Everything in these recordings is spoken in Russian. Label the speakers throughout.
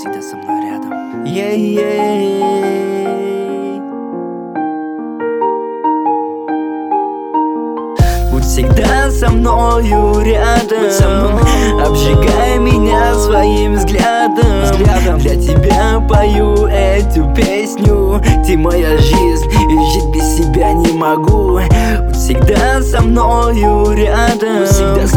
Speaker 1: всегда со мной рядом. Будь всегда со мною рядом, обжигай меня своим взглядом. Для тебя пою эту песню, ты моя жизнь, и жить без себя не могу. Будь всегда со мною рядом,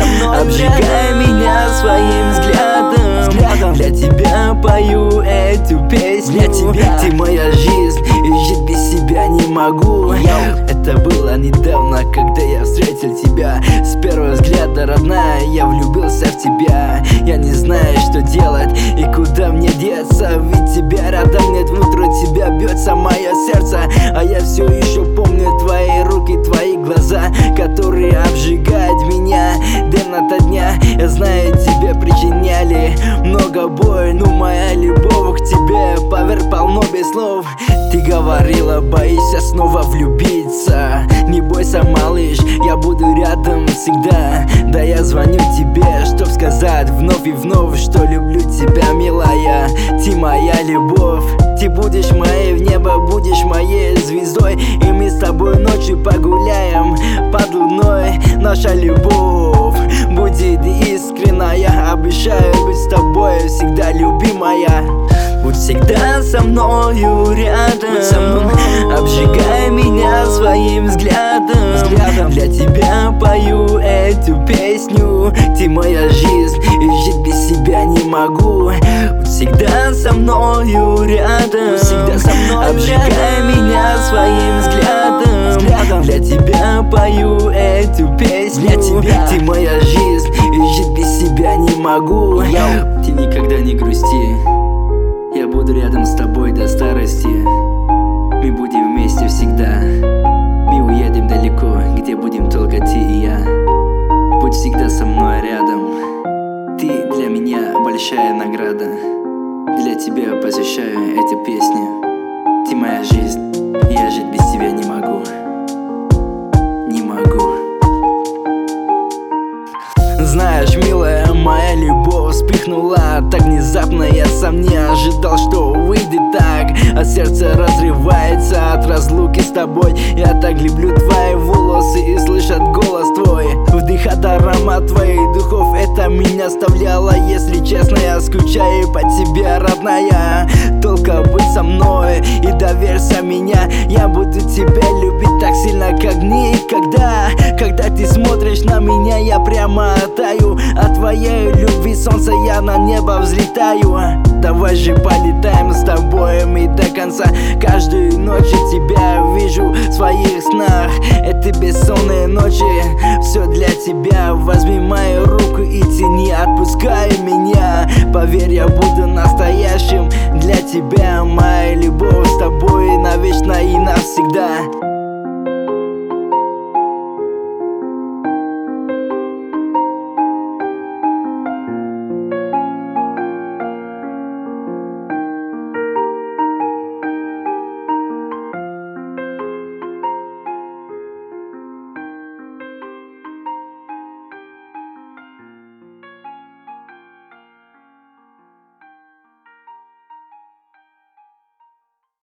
Speaker 1: обжигай меня своим взглядом. Для тебя пою эту песню, ты моя жизнь, и жить без себя не могу. Это было недавно, когда я встретил тебя. С первого взгляда, родная, я влюбился в тебя. Я не знаю, что делать и куда мне деться, ведь тебя рядом нет, внутри тебя бьется мое сердце. А я все еще помню твои руки, твои глаза, которые обжигают меня день ото дня. Я знаю, тебе причиняли много боли, но моя любовь к тебе, поверь, полно без слов. Ты говорила, боишься снова влюбиться. Не бойся, малыш, я буду рядом всегда. Да я звоню тебе, чтоб сказать вновь и вновь, что люблю тебя, милая. Ты моя любовь, ты будешь моей в небо, будешь моей звездой. И мы с тобой ночью погуляем под луной. Наша любовь будет искренная, обещаю быть с тобой всегда, любимая. Будь всегда со мною рядом, обжигай меня своим взглядом. Для тебя пою эту песню, ты моя жизнь, и жить без себя не могу. Будь всегда со мною рядом, обжигай меня своим взглядом. Для тебя пою эту песню, ты моя жизнь, и жить без себя не могу. Ты никогда не грусти, я буду рядом с тобой до старости. Мы будем вместе всегда. Мы уедем далеко, где будем только ты и я. Будь всегда со мной рядом. Ты для меня большая награда. Для тебя посвящаю эту песню. Ты моя жизнь, я жить без тебя не могу. Не могу. Знаешь, милая, моя любовь вспыхнула так внезапно. Я сам не ожидал, что выйдет так. А сердце разрывается от разлуки с тобой. Я так люблю твои волосы и слышать голос твой. Вдыхать аромат твоих духов, это меня оставляло. Если честно, я скучаю по тебе, родная. Только будь со мной и доверься меня. Я буду тебя любить так сильно, как никогда. Когда ты смотришь на меня, я прямо таю. От твоей любви солнца я на небо взлетаю. Давай же полетаем с тобой мы до конца. Каждую ночь тебя вижу в своих снах. Это бессонные ночи, все для тебя. Возьми мою руку и тяни, отпускай меня. Поверь, я буду настоящим для тебя. Моя любовь с тобой навечно и навсегда.